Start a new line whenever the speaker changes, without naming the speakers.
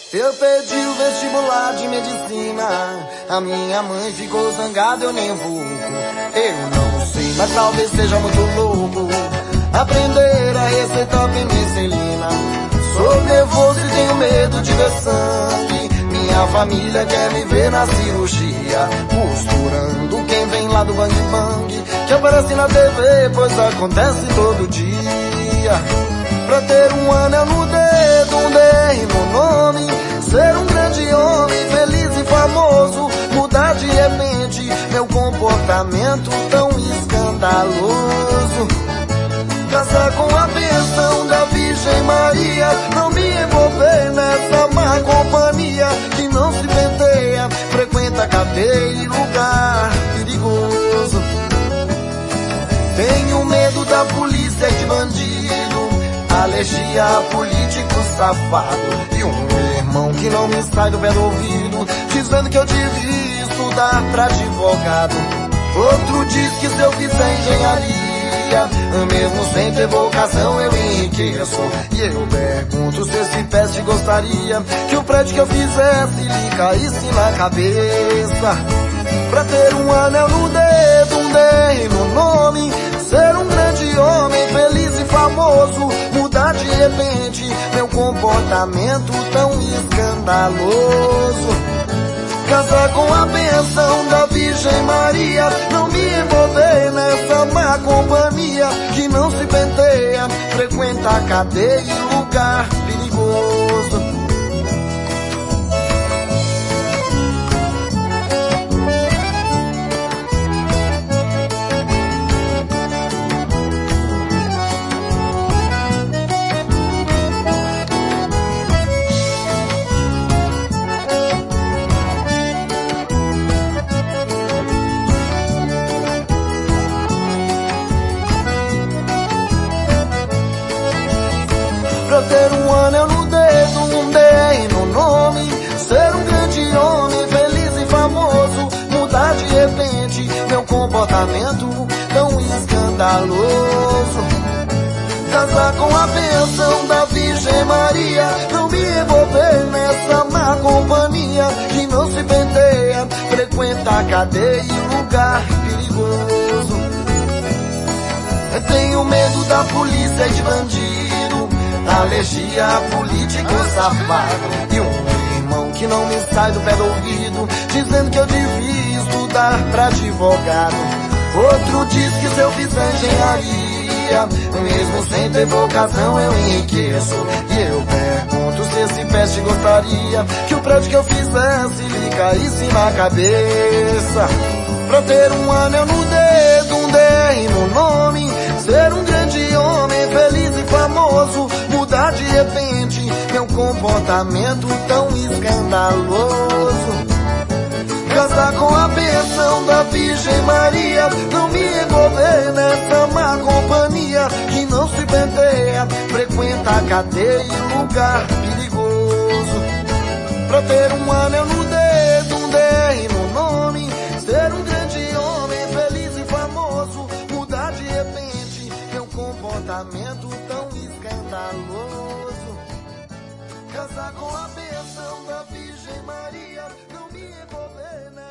Eu perdi o vestibular de medicina. A minha mãe ficou zangada, eu nem vulgo. Eu não sei, mas talvez seja muito louco aprender a receitar penicilina. Sou nervoso e tenho medo de ver sangue. Minha família quer me ver na cirurgia, costurando quem vem lá do Bang Bang, que aparece na TV, pois acontece todo dia. Pra ter um anel no dedo, um DR no nome, ser um grande homem, feliz e famoso, mudar de repente meu comportamento tão escandaloso. Casar com a bênção da Virgem Maria, não me envolver nessa má companhia que não se penteia, frequenta cadeia e lugar perigoso. Tenho medo da polícia e de bandido, alergia a político safado, e um irmão que não me sai do pé do ouvido, dizendo que eu devia estudar pra advogado. Outro diz que se eu fizer engenharia, mesmo sem ter vocação eu enriqueço. E eu pergunto se esse peste gostaria que o prédio que eu fizesse lhe caísse na cabeça. Pra ter um anel no dedo, um DR no nome, ser um grande homem, feliz e famoso, mudar de repente meu comportamento tão escandaloso. Casar com a bênção da Virgem Maria, não me envolver nessa má companhia que não se penteia, frequenta a cadeia e lugar perigoso. Pra ter um anel no dedo, um DR no nome, ser um grande homem, feliz e famoso, mudar de repente meu comportamento tão escandaloso. Casar com a bênção da Virgem Maria, não me envolver nessa má companhia que não se penteia, frequenta a cadeia e lugar perigoso. Eu tenho medo da polícia e de bandido, alergia a político safado, e um irmão que não me sai do pé do ouvido, dizendo que eu devia estudar pra advogado. Outro diz que se eu fizer engenharia, mesmo sem ter vocação eu enriqueço. E eu pergunto se esse peste gostaria que o prédio que eu fizesse lhe caísse na cabeça. Pra ter um anel no dedo, um DR no nome, ser um grande homem, feliz e famoso, mudar de repente meu comportamento tão escandaloso. Casar com a bênção da Virgem Maria, não me envolver nessa má companhia que não se penteia, frequenta a cadeia e lugar perigoso. Pra ter um anel no dedo, um DR no nome, ser um grande homem, feliz e famoso, mudar de repente meu comportamento tão escandaloso. Casar com a bênção da Virgem Maria, não me envolver nessa